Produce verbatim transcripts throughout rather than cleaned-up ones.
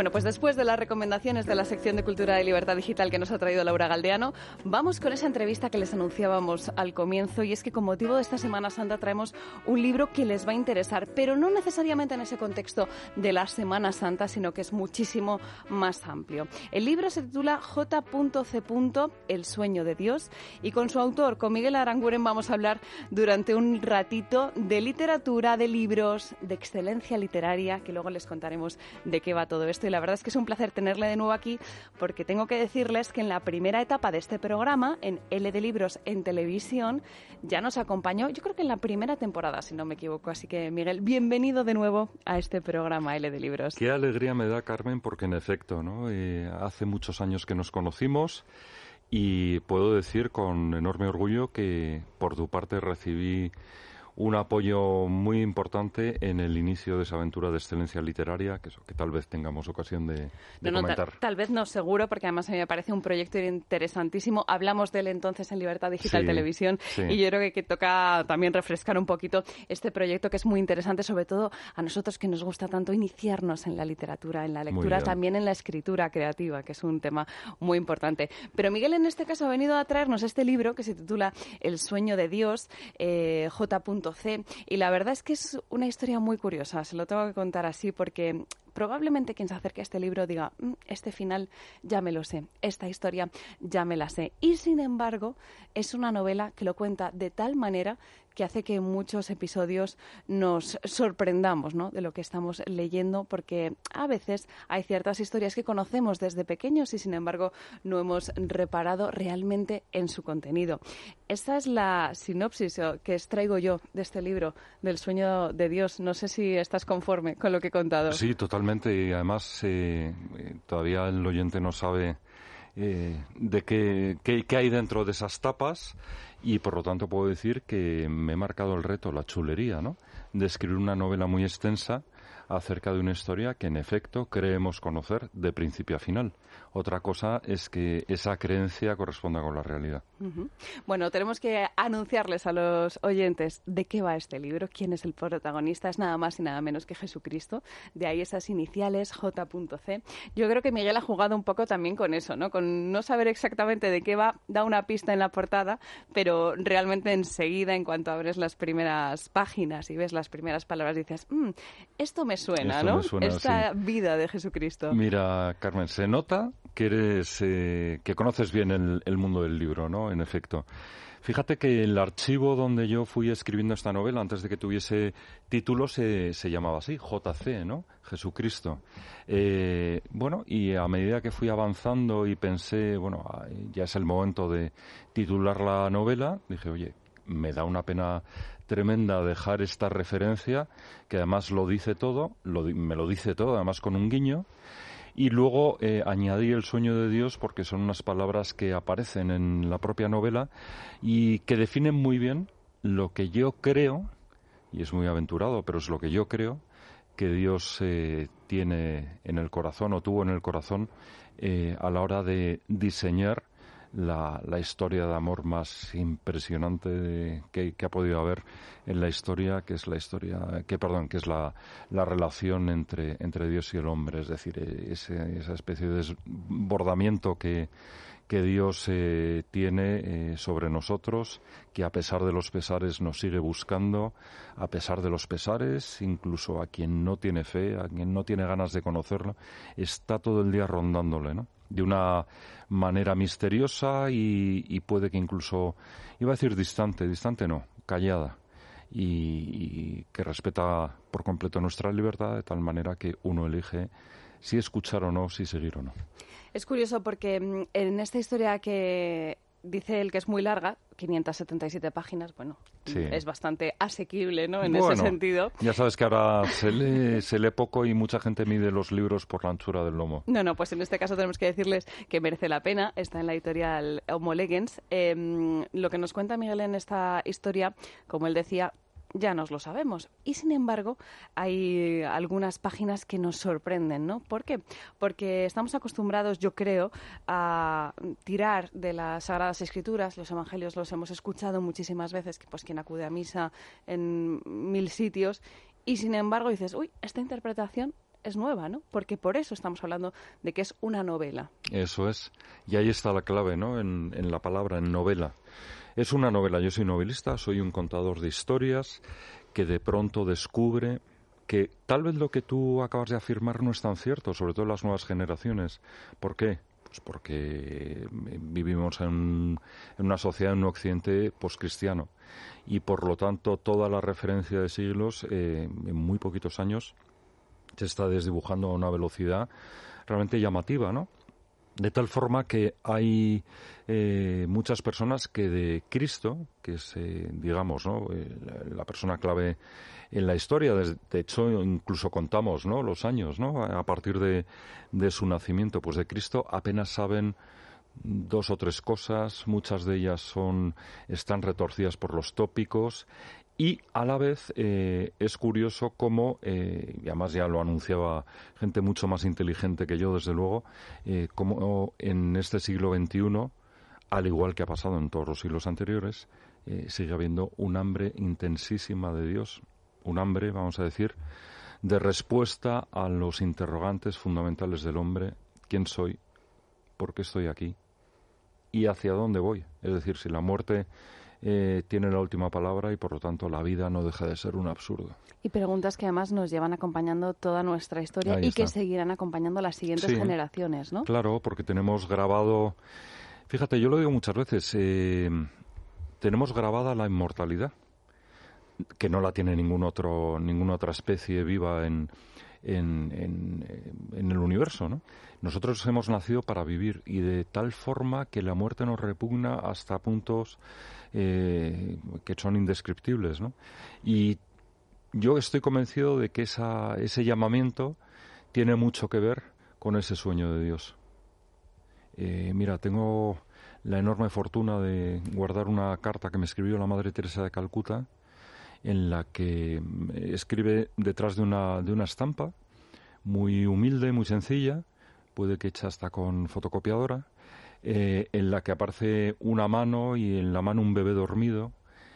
Bueno, pues después de las recomendaciones de la sección de Cultura y Libertad Digital que nos ha traído Laura Galdeano, vamos con esa entrevista que les anunciábamos al comienzo, y es que con motivo de esta Semana Santa traemos un libro que les va a interesar, pero no necesariamente en ese contexto de la Semana Santa, sino que es muchísimo más amplio. El libro se titula J C. El sueño de Dios, y con su autor, con Miguel Aranguren, vamos a hablar durante un ratito de literatura, de libros, de excelencia literaria, que luego les contaremos de qué va todo esto. Y la verdad es que es un placer tenerle de nuevo aquí, porque tengo que decirles que en la primera etapa de este programa, en L de Libros en televisión, ya nos acompañó, yo creo que en la primera temporada, si no me equivoco. Así que, Miguel, bienvenido de nuevo a este programa L de Libros. Qué alegría me da, Carmen, porque en efecto, ¿no? Eh, hace muchos años que nos conocimos y puedo decir con enorme orgullo que por tu parte recibí un apoyo muy importante en el inicio de esa aventura de excelencia literaria, que, eso, que tal vez tengamos ocasión de, de no, no, comentar. Tal, tal vez no, seguro, porque además a mí me parece un proyecto interesantísimo. Hablamos de él entonces en Libertad Digital sí, Televisión, sí. Y yo creo que, que toca también refrescar un poquito este proyecto, que es muy interesante, sobre todo a nosotros que nos gusta tanto iniciarnos en la literatura, en la lectura, también en la escritura creativa, que es un tema muy importante. Pero Miguel en este caso ha venido a traernos este libro que se titula El sueño de Dios, eh, J C, y la verdad es que es una historia muy curiosa, se lo tengo que contar así, porque probablemente quien se acerque a este libro diga, mmm, este final ya me lo sé, esta historia ya me la sé. Y sin embargo, es una novela que lo cuenta de tal manera que hace que en muchos episodios nos sorprendamos, ¿no?, de lo que estamos leyendo, porque a veces hay ciertas historias que conocemos desde pequeños y sin embargo no hemos reparado realmente en su contenido. Esta es la sinopsis que extraigo yo de este libro, del sueño de Dios. No sé si estás conforme con lo que he contado. Sí, totalmente, y además eh, todavía el oyente no sabe eh, de qué, qué, qué hay dentro de esas tapas, y por lo tanto puedo decir que me he marcado el reto, la chulería, ¿no?, de escribir una novela muy extensa acerca de una historia que en efecto creemos conocer de principio a final. Otra cosa es que esa creencia corresponda con la realidad. Uh-huh. Bueno, tenemos que anunciarles a los oyentes de qué va este libro, quién es el protagonista. Es nada más y nada menos que Jesucristo. De ahí esas iniciales, J C. Yo creo que Miguel ha jugado un poco también con eso, ¿no? Con no saber exactamente de qué va, da una pista en la portada, pero realmente enseguida, en cuanto abres las primeras páginas y ves las primeras palabras, dices, mmm, esto me suena, esto ¿no? Me suena, Esta sí. vida de Jesucristo. Mira, Carmen, se nota que eres eh, que conoces bien el, el mundo del libro, ¿no? En efecto. Fíjate que el archivo donde yo fui escribiendo esta novela, antes de que tuviese título, se, se llamaba así, J C, ¿no? Jesucristo. Eh, bueno, y a medida que fui avanzando y pensé, bueno, ya es el momento de titular la novela, dije, oye, me da una pena tremenda dejar esta referencia, que además lo dice todo, lo, me lo dice todo, además con un guiño. Y luego eh, añadí el sueño de Dios, porque son unas palabras que aparecen en la propia novela y que definen muy bien lo que yo creo, y es muy aventurado, pero es lo que yo creo, que Dios eh, tiene en el corazón o tuvo en el corazón eh, a la hora de diseñar La, la historia de amor más impresionante de, que, que ha podido haber en la historia, que es la historia, que perdón, que es la, la relación entre, entre Dios y el hombre, es decir, ese, esa especie de desbordamiento que, que Dios eh, tiene eh, sobre nosotros, que a pesar de los pesares nos sigue buscando, a pesar de los pesares, incluso a quien no tiene fe, a quien no tiene ganas de conocerlo, está todo el día rondándole, ¿no?, de una manera misteriosa y, y puede que incluso, iba a decir distante, distante no, callada, y, y que respeta por completo nuestra libertad, de tal manera que uno elige si escuchar o no, si seguir o no. Es curioso porque en esta historia que dice él que es muy larga, quinientas setenta y siete páginas, bueno, sí, es bastante asequible, ¿no?, en bueno, ese sentido. Ya sabes que ahora se lee, se lee poco y mucha gente mide los libros por la anchura del lomo. No, no, pues en este caso tenemos que decirles que merece la pena, está en la editorial Homo Legens. Eh, lo que nos cuenta Miguel en esta historia, como él decía, ya nos lo sabemos. Y sin embargo, hay algunas páginas que nos sorprenden, ¿no? ¿Por qué? Porque estamos acostumbrados, yo creo, a tirar de las Sagradas Escrituras. Los evangelios los hemos escuchado muchísimas veces, que pues quien acude a misa en mil sitios, y sin embargo dices, uy, esta interpretación es nueva, ¿no? Porque por eso estamos hablando de que es una novela. Eso es. Y ahí está la clave, ¿no? En, en la palabra, en novela. Es una novela. Yo soy novelista, soy un contador de historias que de pronto descubre que tal vez lo que tú acabas de afirmar no es tan cierto, sobre todo en las nuevas generaciones. ¿Por qué? Pues porque vivimos en, en una sociedad, en un occidente poscristiano. Y por lo tanto, toda la referencia de siglos, eh, en muy poquitos años, se está desdibujando a una velocidad realmente llamativa, ¿no? De tal forma que hay eh, muchas personas que de Cristo, que es, eh, digamos, ¿no? Eh, la, la persona clave en la historia, de, de hecho, incluso contamos, ¿no? Los años, ¿no? A partir de, de su nacimiento, pues de Cristo apenas saben dos o tres cosas, muchas de ellas son están retorcidas por los tópicos. Y a la vez eh, es curioso cómo, eh, y además ya lo anunciaba gente mucho más inteligente que yo, desde luego, eh, cómo en este siglo veintiuno, al igual que ha pasado en todos los siglos anteriores, eh, sigue habiendo un hambre intensísima de Dios, un hambre, vamos a decir, de respuesta a los interrogantes fundamentales del hombre: ¿quién soy? ¿Por qué estoy aquí? ¿Y hacia dónde voy? Es decir, si la muerte Eh, tiene la última palabra y por lo tanto la vida no deja de ser un absurdo. Y preguntas que además nos llevan acompañando toda nuestra historia. Ahí y está. Que seguirán acompañando a las siguientes sí, generaciones, ¿no? Claro, porque tenemos grabado, fíjate, yo lo digo muchas veces, eh, tenemos grabada la inmortalidad, que no la tiene ningún otro, ninguna otra especie viva en, en, en, en el universo, ¿no? Nosotros hemos nacido para vivir y de tal forma que la muerte nos repugna hasta puntos eh, que son indescriptibles, ¿no? Y yo estoy convencido de que esa, ese llamamiento tiene mucho que ver con ese sueño de Dios. Eh, mira, tengo la enorme fortuna de guardar una carta que me escribió la Madre Teresa de Calcuta, en la que escribe detrás de una, de una estampa muy humilde, muy sencilla, puede que hecha hasta con fotocopiadora, eh, en la que aparece una mano y en la mano un bebé dormido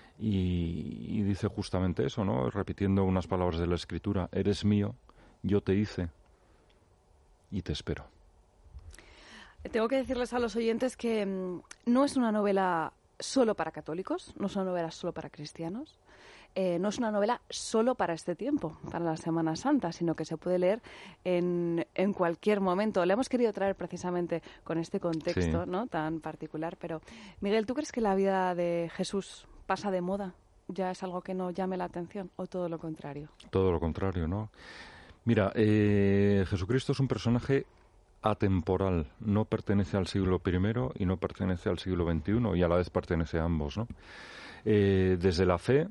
y, y dice justamente eso, ¿no? Repitiendo unas palabras de la Escritura: eres mío, yo te hice y te espero. Tengo que decirles a los oyentes que mmm, no es una novela solo para católicos, no es una novela solo para cristianos. Eh, no es una novela solo para este tiempo, para la Semana Santa, sino que se puede leer en, en cualquier momento. Le hemos querido traer precisamente con este contexto, sí, ¿no?, tan particular. Pero, Miguel, ¿tú crees que la vida de Jesús pasa de moda? ¿Ya es algo que no llame la atención o todo lo contrario? Todo lo contrario, ¿no? Mira, eh, Jesucristo es un personaje atemporal, no pertenece al siglo primero y no pertenece al siglo veintiuno, y a la vez pertenece a ambos, ¿no? Eh, desde la fe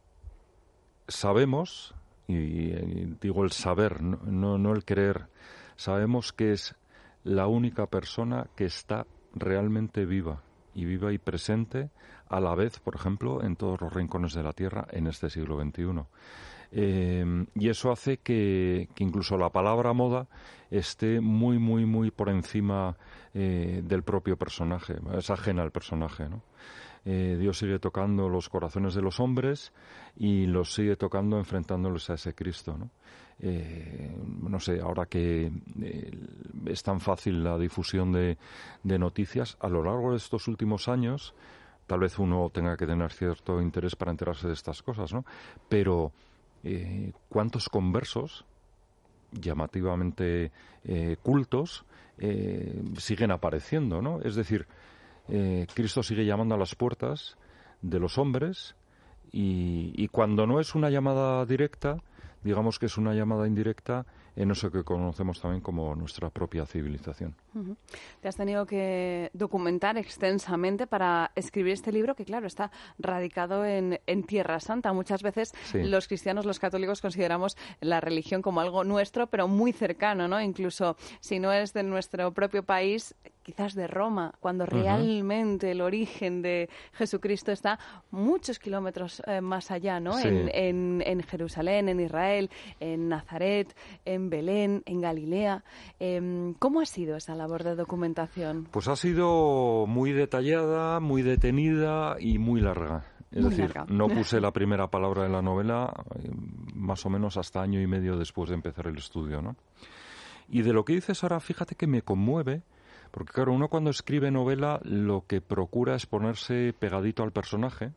sabemos, y, y digo el saber, no, no, no el creer, sabemos que es la única persona que está realmente viva, y viva y presente a la vez, por ejemplo, en todos los rincones de la Tierra en este siglo veintiuno. Eh, y eso hace que, que incluso la palabra moda esté muy, muy, muy por encima eh, del propio personaje, es ajena al personaje, ¿no? Eh, Dios sigue tocando los corazones de los hombres y los sigue tocando enfrentándolos a ese Cristo, ¿no? Eh, no sé, ahora que eh, es tan fácil la difusión de, de noticias, a lo largo de estos últimos años, tal vez uno tenga que tener cierto interés para enterarse de estas cosas, ¿no? Pero eh, ¿cuántos conversos llamativamente eh, cultos eh, siguen apareciendo, ¿no? Es decir, eh, Cristo sigue llamando a las puertas de los hombres y, y cuando no es una llamada directa, digamos que es una llamada indirecta en eso que conocemos también como nuestra propia civilización. Uh-huh. Te has tenido que documentar extensamente para escribir este libro que, claro, está radicado en, en Tierra Santa. Muchas veces sí, los cristianos, los católicos, consideramos la religión como algo nuestro, pero muy cercano, ¿no? Incluso si no es de nuestro propio país, quizás de Roma, cuando uh-huh. realmente el origen de Jesucristo está muchos kilómetros eh, más allá, ¿no? Sí. En, en, en Jerusalén, en Israel, en Nazaret, en Belén, en Galilea. Eh, ¿Cómo ha sido esa labor de documentación? Pues ha sido muy detallada, muy detenida y muy larga. Es Muy decir, larga. no puse la primera palabra de la novela eh, más o menos hasta año y medio después de empezar el estudio, ¿no? Y de lo que dices ahora, fíjate que me conmueve, porque claro, uno cuando escribe novela lo que procura es ponerse pegadito al personaje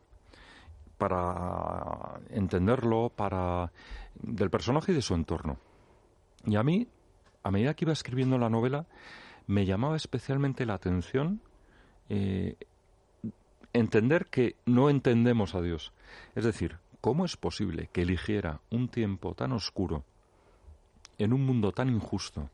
para entenderlo, para del personaje y de su entorno. Y a mí, a medida que iba escribiendo la novela, me llamaba especialmente la atención eh, entender que no entendemos a Dios. Es decir, ¿cómo es posible que eligiera un tiempo tan oscuro en un mundo tan injusto,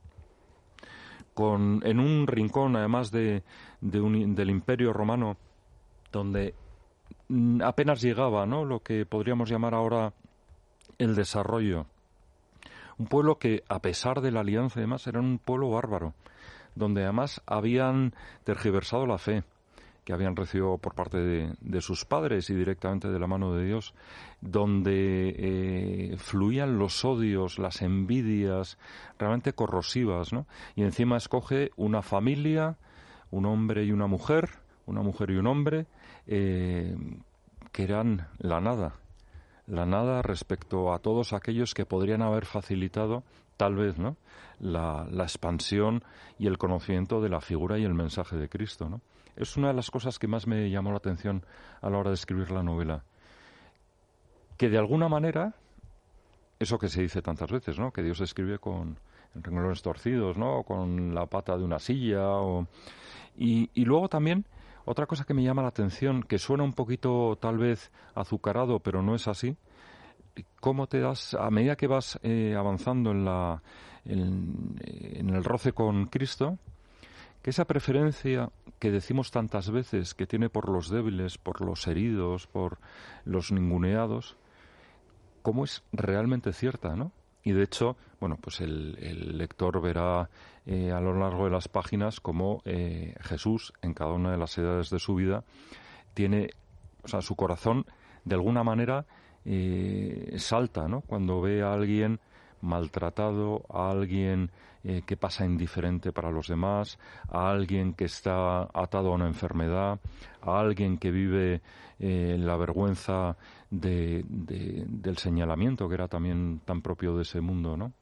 con, en un rincón además de, de un, del Imperio Romano, donde apenas llegaba, ¿no?, lo que podríamos llamar ahora el desarrollo? Un pueblo que, a pesar de la alianza y demás, era un pueblo bárbaro, donde además habían tergiversado la fe que habían recibido por parte de, de sus padres y directamente de la mano de Dios, donde eh, fluían los odios, las envidias realmente corrosivas, ¿no? Y encima escoge una familia, un hombre y una mujer, una mujer y un hombre, eh, que eran la nada, la nada respecto a todos aquellos que podrían haber facilitado, tal vez, ¿no?, la, la expansión y el conocimiento de la figura y el mensaje de Cristo, ¿no? Es una de las cosas que más me llamó la atención a la hora de escribir la novela. Que de alguna manera, eso que se dice tantas veces, ¿no?, que Dios escribe con renglones torcidos, ¿no?, o con la pata de una silla, o... y, y luego también otra cosa que me llama la atención, que suena un poquito tal vez azucarado, pero no es así, cómo te das, a medida que vas eh, avanzando en, la, en, en el roce con Cristo, que esa preferencia que decimos tantas veces que tiene por los débiles, por los heridos, por los ninguneados, cómo es realmente cierta, ¿no? Y de hecho, bueno, pues el, el lector verá eh, a lo largo de las páginas cómo eh, Jesús, en cada una de las edades de su vida, tiene, o sea, su corazón de alguna manera eh, salta, ¿no?, cuando ve a alguien maltratado, a alguien eh, que pasa indiferente para los demás, a alguien que está atado a una enfermedad, a alguien que vive eh, la vergüenza de, de, del señalamiento, que era también tan propio de ese mundo, ¿no?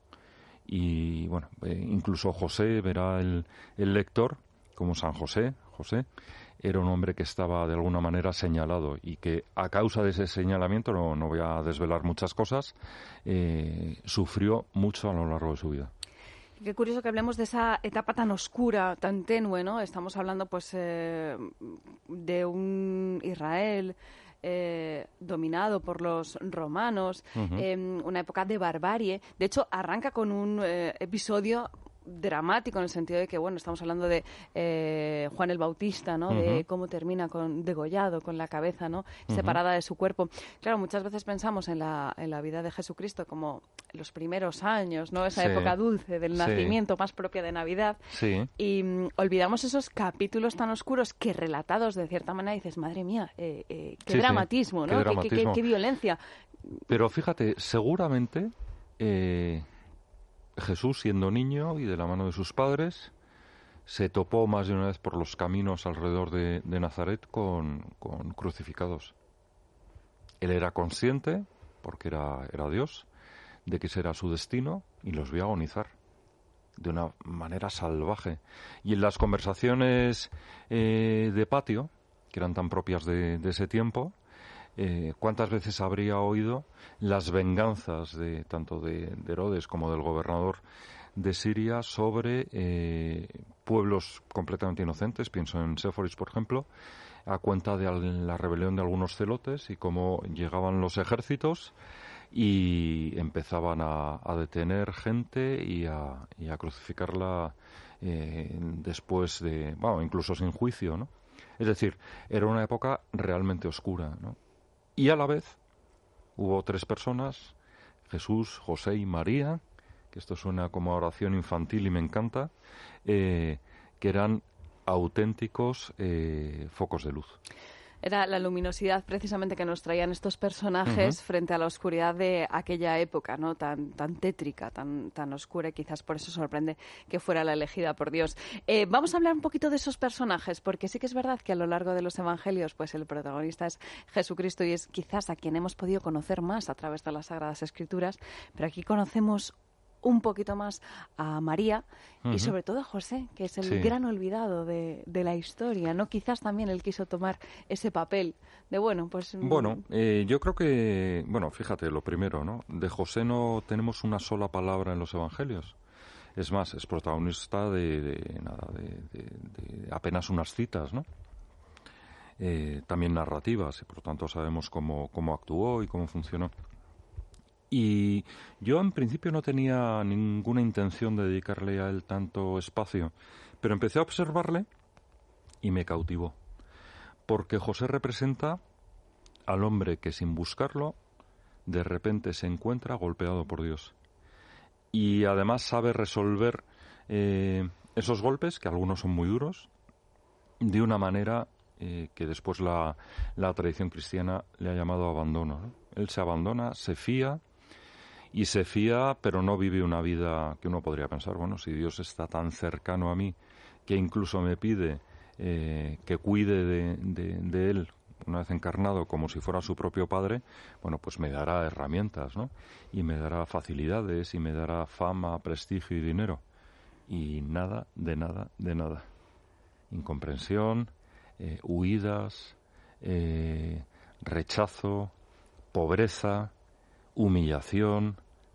Y bueno, eh, incluso José verá el, el lector, como San José, José, era un hombre que estaba de alguna manera señalado y que a causa de ese señalamiento, no, no voy a desvelar muchas cosas, eh, sufrió mucho a lo largo de su vida. Qué curioso que hablemos de esa etapa tan oscura, tan tenue, ¿no? Estamos hablando, pues, eh, de un Israel eh, dominado por los romanos, uh-huh. eh, una época de barbarie. De hecho, arranca con un eh, episodio dramático en el sentido de que, bueno, estamos hablando de eh, Juan el Bautista, ¿no? Uh-huh. De cómo termina con degollado, con la cabeza, ¿no?, uh-huh. separada de su cuerpo. Claro, muchas veces pensamos en la, en la vida de Jesucristo como los primeros años, ¿no? Esa sí. época dulce del nacimiento, sí. más propia de Navidad. Sí. Y um, olvidamos esos capítulos tan oscuros que relatados de cierta manera dices, madre mía, eh, eh, qué sí, dramatismo, sí. ¿no? Qué, dramatismo. Qué, qué, qué violencia. Pero fíjate, seguramente eh, Jesús, siendo niño y de la mano de sus padres, se topó más de una vez por los caminos alrededor de, de Nazaret con, con crucificados. Él era consciente, porque era, era Dios, de que ese era su destino y los vio agonizar de una manera salvaje. Y en las conversaciones eh, de patio, que eran tan propias de, de ese tiempo, Eh, ¿cuántas veces habría oído las venganzas de tanto de, de Herodes como del gobernador de Siria sobre eh, pueblos completamente inocentes? Pienso en Séforis, por ejemplo, a cuenta de la rebelión de algunos celotes y cómo llegaban los ejércitos y empezaban a, a detener gente y a, y a crucificarla eh, después de, bueno, incluso sin juicio, ¿no? Es decir, era una época realmente oscura, ¿no? Y a la vez hubo tres personas, Jesús, José y María, que esto suena como oración infantil y me encanta, eh, que eran auténticos eh, focos de luz. Era la luminosidad precisamente que nos traían estos personajes uh-huh. frente a la oscuridad de aquella época, ¿no? Tan, tan tétrica, tan, tan oscura, y quizás por eso sorprende que fuera la elegida por Dios. Eh, vamos a hablar un poquito de esos personajes, porque sí que es verdad que a lo largo de los evangelios, pues el protagonista es Jesucristo y es quizás a quien hemos podido conocer más a través de las Sagradas Escrituras, pero aquí conocemos un poquito más a María uh-huh. y sobre todo a José, que es el sí. gran olvidado de, de la historia, ¿no? Quizás también él quiso tomar ese papel de, bueno, pues... Bueno, eh, yo creo que, bueno, fíjate, lo primero, ¿no? De José no tenemos una sola palabra en los evangelios. Es más, es protagonista de, de nada, de, de, de apenas unas citas, ¿no? Eh, también narrativas, y por lo tanto sabemos cómo, cómo actuó y cómo funcionó. Y yo en principio no tenía ninguna intención de dedicarle a él tanto espacio, pero empecé a observarle y me cautivó, porque José representa al hombre que sin buscarlo de repente se encuentra golpeado por Dios y además sabe resolver eh, esos golpes, que algunos son muy duros, de una manera eh, que después la, la tradición cristiana le ha llamado abandono, ¿no? Él se abandona, se fía, y se fía, pero no vive una vida que uno podría pensar, bueno, si Dios está tan cercano a mí, que incluso me pide eh, que cuide de, de, de Él, una vez encarnado, como si fuera su propio padre, bueno, pues me dará herramientas, ¿no? Y me dará facilidades, y me dará fama, prestigio y dinero. Y nada, de nada, de nada. Incomprensión, eh, huidas, eh, rechazo, pobreza, humillación.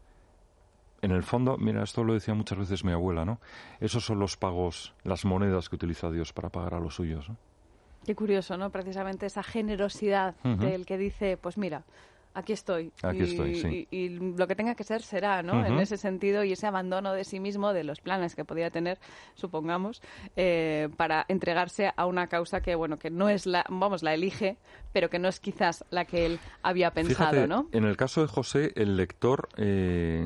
En el fondo, mira, esto lo decía muchas veces mi abuela, ¿no? Esos son los pagos, las monedas que utiliza Dios para pagar a los suyos, ¿no? Qué curioso, ¿no? Precisamente esa generosidad uh-huh. del que dice, pues mira, aquí estoy. Aquí y, estoy, sí. Y, y lo que tenga que ser será, ¿no? Uh-huh. En ese sentido, y ese abandono de sí mismo, de los planes que podía tener, supongamos, eh, para entregarse a una causa que, bueno, que no es la, vamos, la elige, pero que no es quizás la que él había pensado, Fíjate, ¿no? En el caso de José, el lector, eh,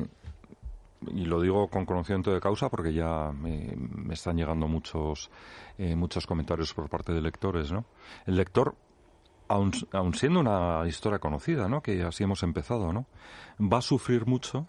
y lo digo con conocimiento de causa porque ya me, me están llegando muchos, eh, muchos comentarios por parte de lectores, ¿no? El lector, Aun, aun siendo una historia conocida, ¿no? Que así hemos empezado, ¿no? Va a sufrir mucho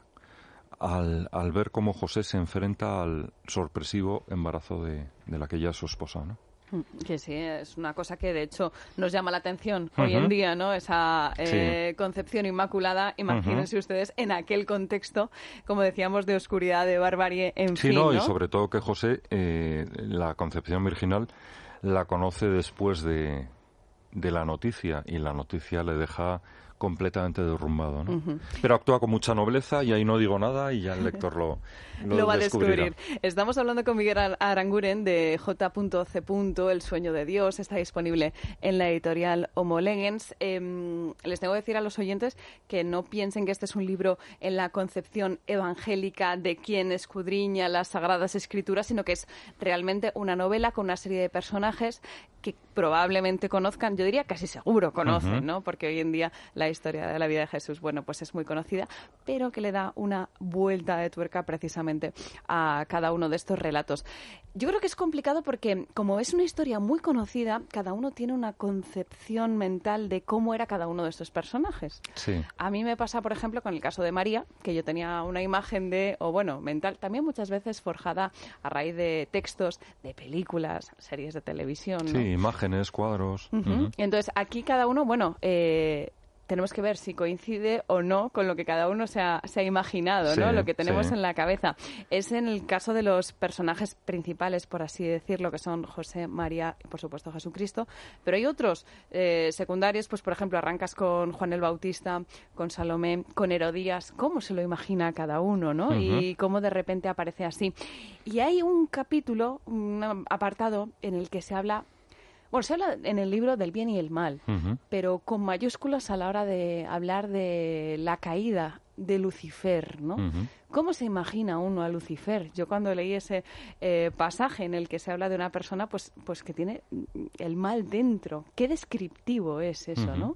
al, al ver cómo José se enfrenta al sorpresivo embarazo de, de la que ya es su esposa, ¿no? Que sí, es una cosa que de hecho nos llama la atención uh-huh. hoy en día, ¿no? Esa eh, sí. concepción inmaculada, imagínense uh-huh. ustedes en aquel contexto, como decíamos, de oscuridad, de barbarie, en sí, fin, no, ¿no? Y sobre todo que José, eh, la concepción virginal la conoce después de... de la noticia, y la noticia le deja completamente derrumbado, ¿no? Uh-huh. Pero actúa con mucha nobleza y ahí no digo nada y ya el lector lo, lo, lo va descubrirá. a descubrir. Estamos hablando con Miguel Aranguren de J C. El sueño de Dios. Está disponible en la editorial Homo Legens. Eh, les tengo que decir a los oyentes que no piensen que este es un libro en la concepción evangélica de quien escudriña las Sagradas Escrituras, sino que es realmente una novela con una serie de personajes que probablemente conozcan, yo diría casi seguro conocen, uh-huh. ¿no? Porque hoy en día la historia de la vida de Jesús, bueno, pues es muy conocida, pero que le da una vuelta de tuerca precisamente a cada uno de estos relatos. Yo creo que es complicado porque, como es una historia muy conocida, cada uno tiene una concepción mental de cómo era cada uno de estos personajes. Sí. A mí me pasa, por ejemplo, con el caso de María, que yo tenía una imagen de, o bueno, mental, también muchas veces forjada a raíz de textos, de películas, series de televisión, ¿no? Sí, imágenes, cuadros. Uh-huh. Uh-huh. Entonces, aquí cada uno, bueno, eh, tenemos que ver si coincide o no con lo que cada uno se ha, se ha imaginado, sí, ¿no? Lo que tenemos sí. en la cabeza. Es en el caso de los personajes principales, por así decirlo, que son José, María y, por supuesto, Jesucristo. Pero hay otros eh, secundarios, pues, por ejemplo, arrancas con Juan el Bautista, con Salomé, con Herodías. ¿Cómo se lo imagina cada uno, no? Uh-huh. Y cómo de repente aparece así. Y hay un capítulo, un apartado, en el que se habla... Bueno, se habla en el libro del bien y el mal, uh-huh. pero con mayúsculas a la hora de hablar de la caída de Lucifer, ¿no? Uh-huh. ¿Cómo se imagina uno a Lucifer? Yo cuando leí ese eh, pasaje en el que se habla de una persona pues, pues que tiene el mal dentro, qué descriptivo es eso, uh-huh. ¿no?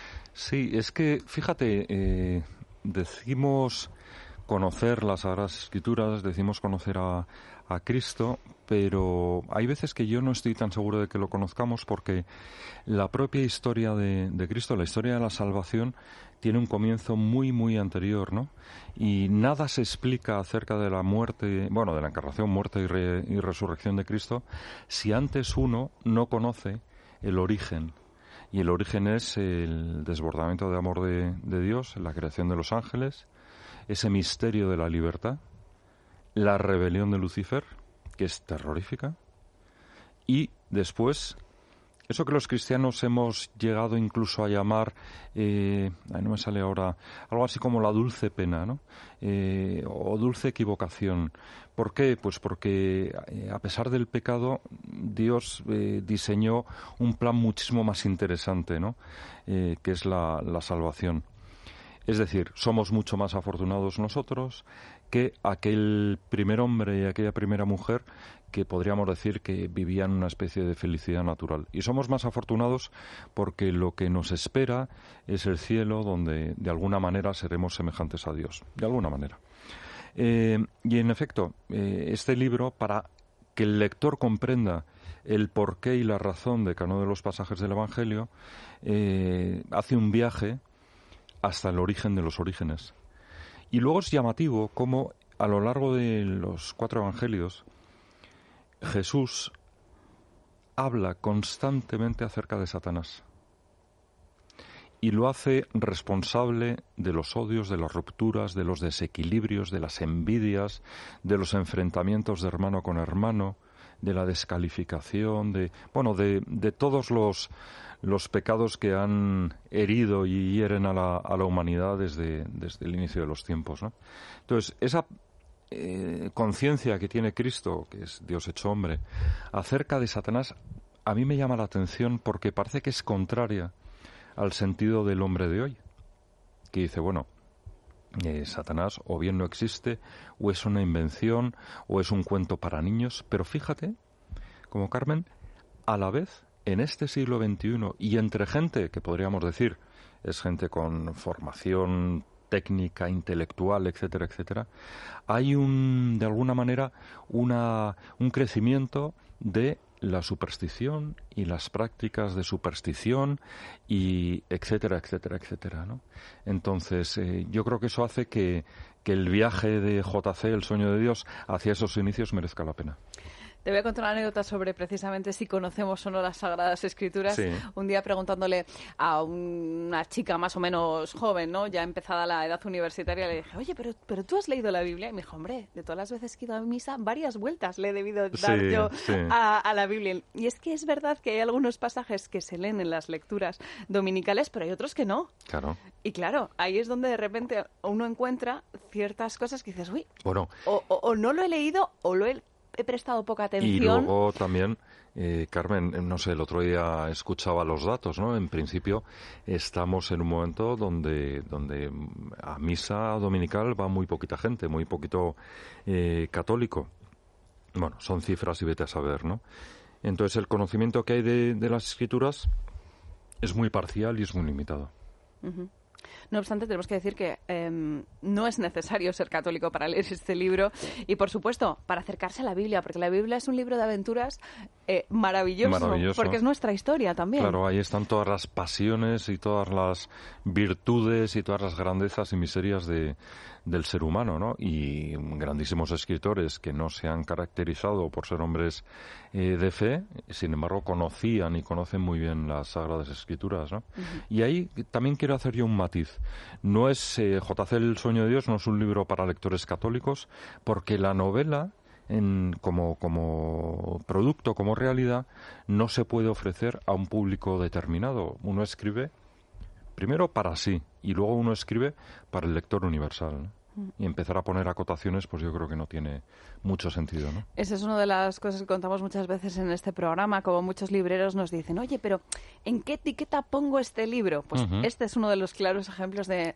Sí, es que, fíjate, eh, decimos conocer las Sagradas Escrituras, decimos conocer a, a Cristo, pero hay veces que yo no estoy tan seguro de que lo conozcamos porque la propia historia de, de Cristo, la historia de la salvación, tiene un comienzo muy, muy anterior, ¿no? Y nada se explica acerca de la muerte, bueno, de la encarnación, muerte y, re, y resurrección de Cristo, si antes uno no conoce el origen. Y el origen es el desbordamiento de amor de, de Dios, la creación de los ángeles, ese misterio de la libertad, la rebelión de Lucifer, que es terrorífica, y después eso que los cristianos hemos llegado incluso a llamar, eh, no me sale ahora, algo así como la dulce pena, ¿no? Eh, o dulce equivocación. ¿Por qué? Pues porque eh, a pesar del pecado, Dios eh, diseñó un plan muchísimo más interesante, ¿no? Eh, que es la, la salvación. Es decir, somos mucho más afortunados nosotros que aquel primer hombre y aquella primera mujer que podríamos decir que vivían una especie de felicidad natural. Y somos más afortunados porque lo que nos espera es el cielo donde de alguna manera seremos semejantes a Dios. De alguna manera. Eh, y en efecto, eh, este libro, para que el lector comprenda el porqué y la razón de cada uno de los pasajes del Evangelio, eh, hace un viaje hasta el origen de los orígenes. Y luego es llamativo cómo a lo largo de los cuatro evangelios Jesús habla constantemente acerca de Satanás y lo hace responsable de los odios, de las rupturas, de los desequilibrios, de las envidias, de los enfrentamientos de hermano con hermano, de la descalificación, de bueno, de, de todos los los pecados que han herido y hieren a la, a la humanidad desde, desde el inicio de los tiempos, ¿no? Entonces, esa eh, conciencia que tiene Cristo, que es Dios hecho hombre, acerca de Satanás, a mí me llama la atención porque parece que es contraria al sentido del hombre de hoy, que dice, bueno, eh, Satanás o bien no existe, o es una invención, o es un cuento para niños, pero fíjate, como Carmen, a la vez, en este siglo veintiuno, y entre gente que podríamos decir es gente con formación técnica, intelectual, etcétera, etcétera, hay un, de alguna manera, una, un crecimiento de la superstición y las prácticas de superstición y etcétera, etcétera, etcétera, ¿no? Entonces, eh, yo creo que eso hace que, que el viaje de J C, El sueño de Dios, hacia esos inicios merezca la pena. Te voy a contar una anécdota sobre precisamente si conocemos o no las Sagradas Escrituras. Sí. Un día preguntándole a una chica más o menos joven, ¿no? Ya empezada la edad universitaria, le dije, oye, pero, pero tú has leído la Biblia. Y me dijo, hombre, de todas las veces que he ido a misa, varias vueltas le he debido dar sí, yo sí. A, a la Biblia. Y es que es verdad que hay algunos pasajes que se leen en las lecturas dominicales, pero hay otros que no. Claro. Y claro, ahí es donde de repente uno encuentra ciertas cosas que dices, uy, bueno, o, o, o no lo he leído o lo he... he prestado poca atención. Y luego también, eh, Carmen, no sé, el otro día escuchaba los datos, ¿no? En principio estamos en un momento donde, donde a misa dominical va muy poquita gente, muy poquito eh, católico. Bueno, son cifras y vete a saber, ¿no? Entonces el conocimiento que hay de, de las Escrituras es muy parcial y es muy limitado. Uh-huh. No obstante, tenemos que decir que eh, no es necesario ser católico para leer este libro y, por supuesto, para acercarse a la Biblia, porque la Biblia es un libro de aventuras eh, maravilloso, maravilloso, porque es nuestra historia también. Claro, ahí están todas las pasiones y todas las virtudes y todas las grandezas y miserias de, del ser humano, ¿no? Y grandísimos escritores que no se han caracterizado por ser hombres eh, de fe, sin embargo, conocían y conocen muy bien las Sagradas Escrituras, ¿no? Uh-huh. Y ahí también quiero hacer yo un matiz. No es eh, J C El sueño de Dios, no es un libro para lectores católicos, porque la novela, en, como, como producto, como realidad, no se puede ofrecer a un público determinado. Uno escribe primero para sí y luego uno escribe para el lector universal, ¿no? Y empezar a poner acotaciones, pues yo creo que no tiene mucho sentido, ¿no? Esa es una de las cosas que contamos muchas veces en este programa, como muchos libreros nos dicen, oye, pero ¿en qué etiqueta pongo este libro? Pues uh-huh. Este es uno de los claros ejemplos de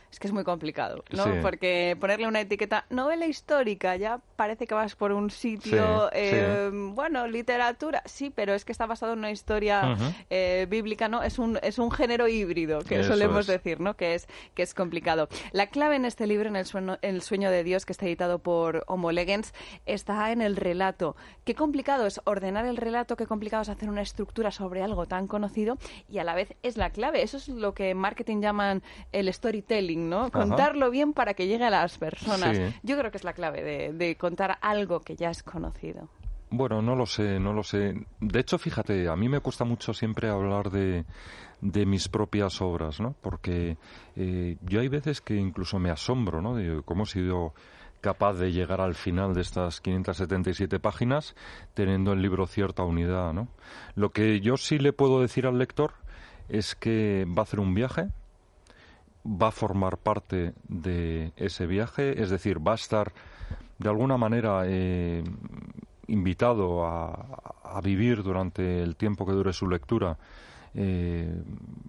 es que es muy complicado, ¿no? Sí. Porque ponerle una etiqueta novela histórica ya parece que vas por un sitio, Sí, eh, sí. bueno, literatura, sí, pero es que está basado en una historia Uh-huh. eh, bíblica, ¿no? Es un, es un género híbrido, que Eso solemos es. decir, ¿no? Que es, que es complicado. La clave en este libro, en el sueño, en el sueño de Dios, que está editado por Homo Legens, está en el relato. Qué complicado es ordenar el relato, qué complicado es hacer una estructura sobre algo tan conocido, y a la vez es la clave. Eso es lo que en marketing llaman el storytelling, ¿no? Ajá. Contarlo bien para que llegue a las personas. Sí. Yo creo que es la clave de, de contar algo que ya es conocido. Bueno, no lo sé, no lo sé. De hecho, fíjate, a mí me cuesta mucho siempre hablar de, de mis propias obras, ¿no? Porque eh, yo hay veces que incluso me asombro, ¿no? De cómo he sido capaz de llegar al final de estas quinientas setenta y siete páginas teniendo el libro cierta unidad, ¿no? Lo que yo sí le puedo decir al lector es que va a hacer un viaje, va a formar parte de ese viaje, es decir, va a estar de alguna manera eh, invitado a, a vivir durante el tiempo que dure su lectura, eh,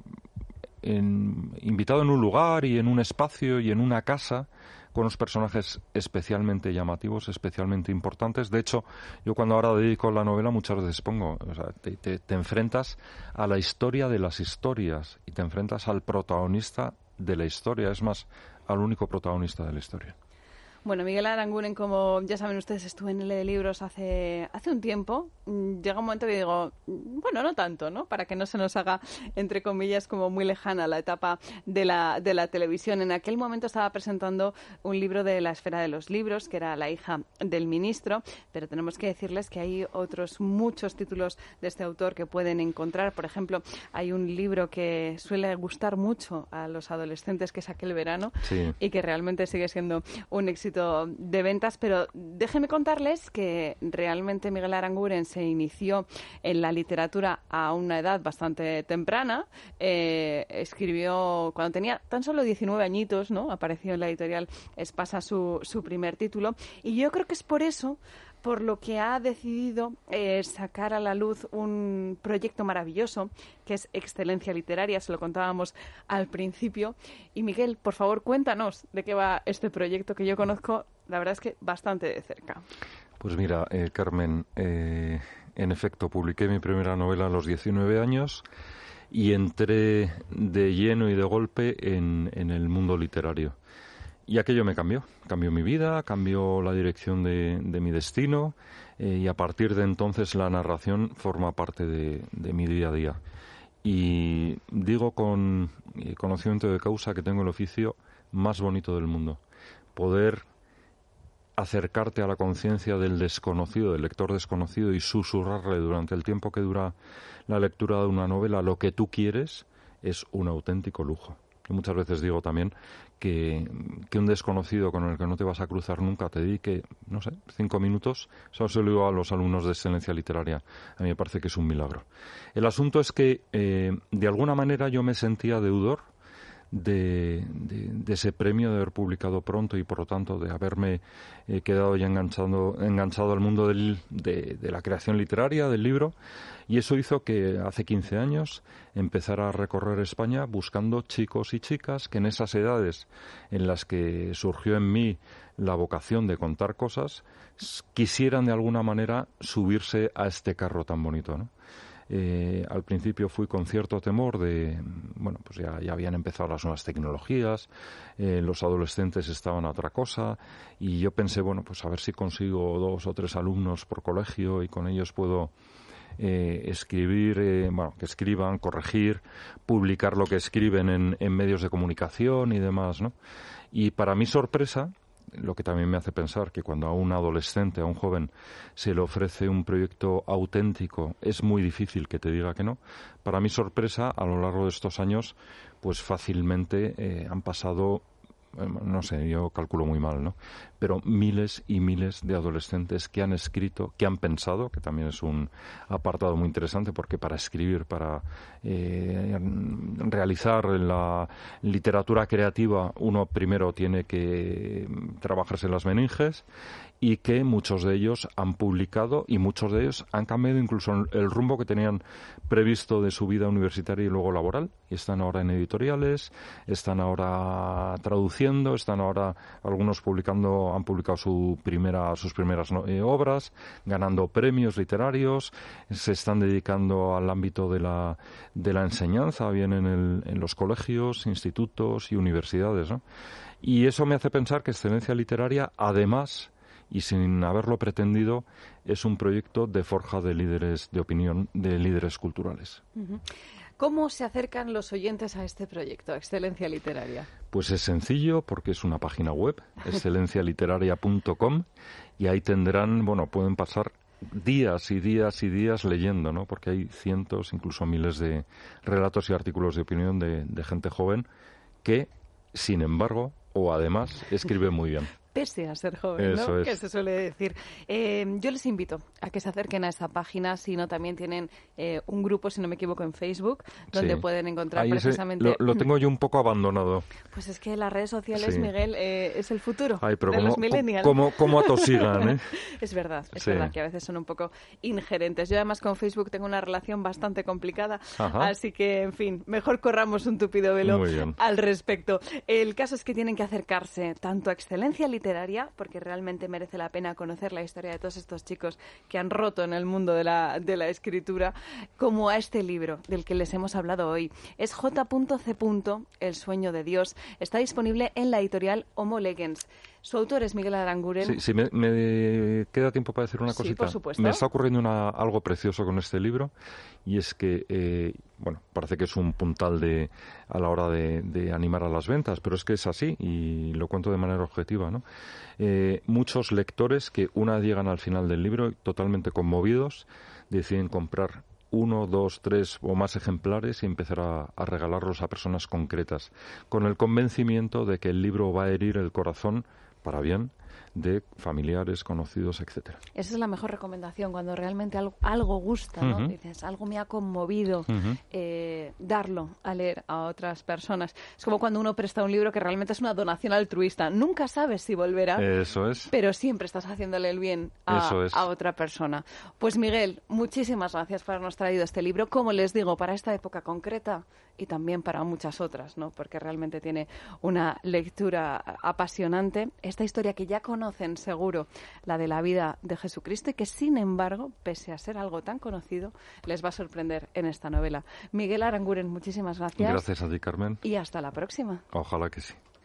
en, invitado en un lugar y en un espacio y en una casa con unos personajes especialmente llamativos, especialmente importantes. De hecho, yo cuando ahora dedico la novela muchas veces pongo, o sea, te, te, te enfrentas a la historia de las historias y te enfrentas al protagonista de la historia, es más, al único protagonista de la historia. Bueno, Miguel Aranguren, como ya saben ustedes, estuve en L de Libros hace, hace un tiempo. Llega un momento que digo, bueno, no tanto, ¿no? Para que no se nos haga, entre comillas, como muy lejana la etapa de la, de la televisión. En aquel momento estaba presentando un libro de la esfera de los libros, que era La hija del ministro, pero tenemos que decirles que hay otros muchos títulos de este autor que pueden encontrar. Por ejemplo, hay un libro que suele gustar mucho a los adolescentes, que es Aquel verano, sí. y que realmente sigue siendo un éxito de ventas, pero déjenme contarles que realmente Miguel Aranguren se inició en la literatura a una edad bastante temprana. Eh, escribió cuando tenía tan solo diecinueve añitos, ¿no? Apareció en la editorial Espasa su, su primer título, y yo creo que es por eso por lo que ha decidido eh, sacar a la luz un proyecto maravilloso que es Excelencia Literaria. Se lo contábamos al principio. Y Miguel, por favor, cuéntanos de qué va este proyecto que yo conozco, la verdad es que bastante de cerca. Pues mira, eh, Carmen, eh, en efecto, publiqué mi primera novela a los diecinueve años y entré de lleno y de golpe en, en el mundo literario. Y aquello me cambió, cambió mi vida, cambió la dirección de, de mi destino eh, y a partir de entonces la narración forma parte de, de mi día a día. Y digo con eh, conocimiento de causa que tengo el oficio más bonito del mundo. Poder acercarte a la conciencia del desconocido, del lector desconocido y susurrarle durante el tiempo que dura la lectura de una novela lo que tú quieres es un auténtico lujo. Y muchas veces digo también que, que un desconocido con el que no te vas a cruzar nunca te dedique, no sé, cinco minutos. Eso se lo digo a los alumnos de Excelencia Literaria. A mí me parece que es un milagro. El asunto es que, eh, de alguna manera, yo me sentía deudor de, de, de ese premio, de haber publicado pronto y, por lo tanto, de haberme eh, quedado ya enganchado, enganchado al mundo del, de, de la creación literaria, del libro. Y eso hizo que hace quince años empezara a recorrer España buscando chicos y chicas que en esas edades en las que surgió en mí la vocación de contar cosas, quisieran de alguna manera subirse a este carro tan bonito, ¿no? Eh, al principio fui con cierto temor de, bueno, pues ya, ya habían empezado las nuevas tecnologías, eh, los adolescentes estaban a otra cosa y yo pensé, bueno, pues a ver si consigo dos o tres alumnos por colegio y con ellos puedo eh, escribir, eh, bueno, que escriban, corregir, publicar lo que escriben en, en medios de comunicación y demás, ¿no? Y para mi sorpresa, lo que también me hace pensar que cuando a un adolescente, a un joven, se le ofrece un proyecto auténtico, es muy difícil que te diga que no. Para mi sorpresa, a lo largo de estos años, pues fácilmente eh, han pasado, eh, no sé, yo calculo muy mal, ¿no? Pero miles y miles de adolescentes que han escrito, que han pensado, que también es un apartado muy interesante, porque para escribir, para eh, realizar la literatura creativa, uno primero tiene que trabajarse las meninges y que muchos de ellos han publicado y muchos de ellos han cambiado incluso el rumbo que tenían previsto de su vida universitaria y luego laboral. Y están ahora en editoriales, están ahora traduciendo, están ahora algunos publicando, han publicado su primera, sus primeras no, eh, obras, ganando premios literarios, se están dedicando al ámbito de la, de la enseñanza, bien en, el, en los colegios, institutos y universidades, ¿no? Y eso me hace pensar que Excelencia Literaria, además, y sin haberlo pretendido, es un proyecto de forja de líderes de opinión, de líderes culturales. Uh-huh. ¿Cómo se acercan los oyentes a este proyecto, Excelencia Literaria? Pues es sencillo, porque es una página web, excelencia literaria punto com, y ahí tendrán, bueno, pueden pasar días y días y días leyendo, ¿no? Porque hay cientos, incluso miles de relatos y artículos de opinión de, de gente joven que, sin embargo, o además, escribe muy bien. Pese a ser joven, ¿no? Eso es. Que se suele decir. Eh, yo les invito a que se acerquen a esta página, si no también tienen eh, un grupo, si no me equivoco, en Facebook, donde sí. pueden encontrar Ahí precisamente... Ese, lo, lo tengo yo un poco abandonado. Pues es que las redes sociales, sí. Miguel, eh, es el futuro Ay, pero de como, los millennials. Como, como atosigan, ¿eh? Es verdad, es sí. verdad que a veces son un poco ingerentes. Yo además con Facebook tengo una relación bastante complicada, Ajá. así que, en fin, mejor corramos un tupido velo al respecto. El caso es que tienen que acercarse tanto a Excelencia Literaria, porque realmente merece la pena conocer la historia de todos estos chicos que han roto en el mundo de la, de la escritura, como a este libro del que les hemos hablado hoy. Es J C El sueño de Dios. Está disponible en la editorial Homo Legens. Su autor es Miguel Aranguren. Sí, sí me, me queda tiempo para decir una cosita. Sí, por supuesto. Me está ocurriendo una, algo precioso con este libro, y es que, eh, bueno, parece que es un puntal de a la hora de, de animar a las ventas, pero es que es así, y lo cuento de manera objetiva, ¿no? Eh, muchos lectores que una vez llegan al final del libro totalmente conmovidos, deciden comprar uno, dos, tres o más ejemplares y empezar a, a regalarlos a personas concretas, con el convencimiento de que el libro va a herir el corazón para bien de familiares, conocidos, etcétera. Esa es la mejor recomendación, cuando realmente algo, algo gusta, ¿no? Uh-huh. Dices, algo me ha conmovido, uh-huh. eh, darlo a leer a otras personas. Es como cuando uno presta un libro que realmente es una donación altruista. Nunca sabes si volverá, Eso es. pero siempre estás haciéndole el bien a, Eso es. a otra persona. Pues Miguel, muchísimas gracias por habernos traído este libro, como les digo, para esta época concreta y también para muchas otras, ¿no? Porque realmente tiene una lectura apasionante. Esta historia que ya conocen seguro, la de la vida de Jesucristo, y que sin embargo, pese a ser algo tan conocido, les va a sorprender en esta novela. Miguel Aranguren, muchísimas gracias. Gracias a ti, Carmen. Y hasta la próxima. Ojalá que sí.